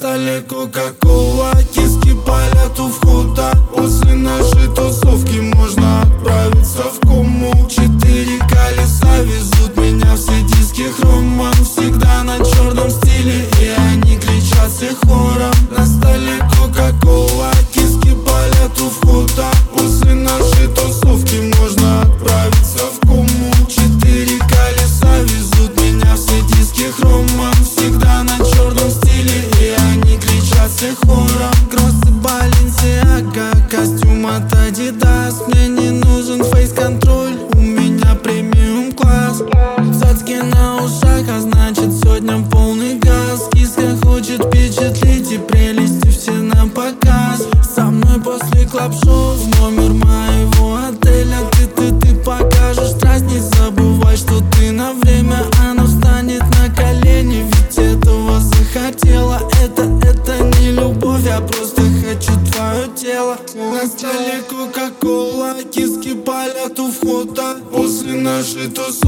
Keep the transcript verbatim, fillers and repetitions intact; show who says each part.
Speaker 1: столе кока-кола, киски палят у входа. После нашей тусовки можно отправиться в кому. Четыре колеса везут меня, все диски хромом. Всегда на черном стиле, и они кричат все хором. На столе кока-кола, киски палят у входа. После нашей тусовки можно отправиться в кому. Четыре колеса везут меня, все диски хромом. Всегда на черном стиле, и они кричат все хором. Кроссы Баленсиага, костюм от Адидас. Мне не нужен фейс-контроль, у меня премиум класс. Цацки на ушах, а значит сегодня полный газ. Киска хочет впечатлить, и прелести все на показ. Со мной после клаб-шоу в номер моего отеля. Ты, ты, ты покажешь страсть, не забывай, что ты на время. Она встанет на колени, ведь этого захотела. Это, это не любовь, я просто хочу твое тело. На столе кока-кола, киски палят у входа. После нашей тусовки